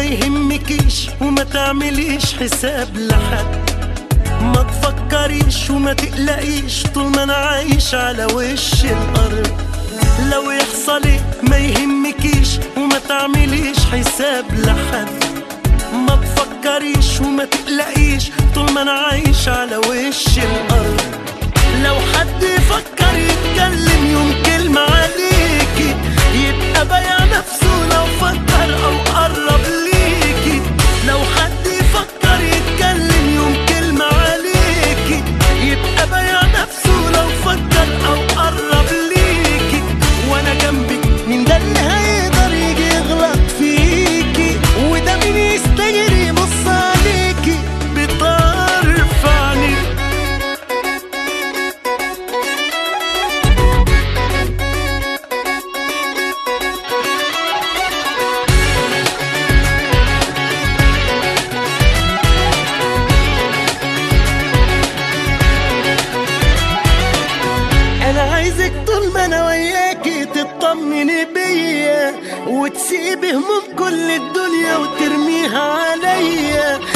يهمكيش وما تعمليش حساب لحد، ما تفكريش وما تقلقيش طول ما انا عايش على وش الارض. لو يحصل ايه ما يهمكيش وما تعمليش حساب لحد، ما تفكريش وما تقلقيش طول ما انا عايش على وش الارض. لو حد يفكر يتكلم يوم كلمة عليكي يبقى بايع نفسه لو فكر او قرب ليكي. لو حد يفكر يتكلم يوم كلمة عليكي يبقى بايع نفسه لو فكر او قرب ليكي. وانا جنبك مين ده اللي هيقدر يجي يغلط فيكي؟ وده مين يستجري يبص عليكي بطرف عينيكي؟ انا عايزك طول ما انا وياكي تطمني بيا وتسيبي هموم كل الدنيا وترميها عليا.